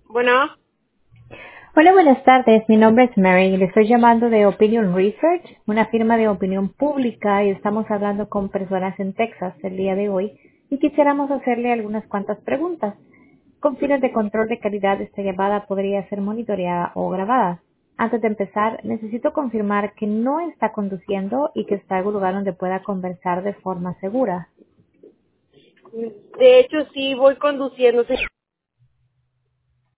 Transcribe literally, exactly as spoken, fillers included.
Bueno, Hola, buenas tardes. Mi nombre es Mary y le estoy llamando de Opinion Research, una firma de opinión pública, y estamos hablando con personas en Texas el día de hoy y quisiéramos hacerle algunas cuantas preguntas. Con fines de control de calidad, esta llamada podría ser monitoreada o grabada. Antes de empezar, necesito confirmar que no está conduciendo y que está en un lugar donde pueda conversar de forma segura. de hecho sí voy conduciendo.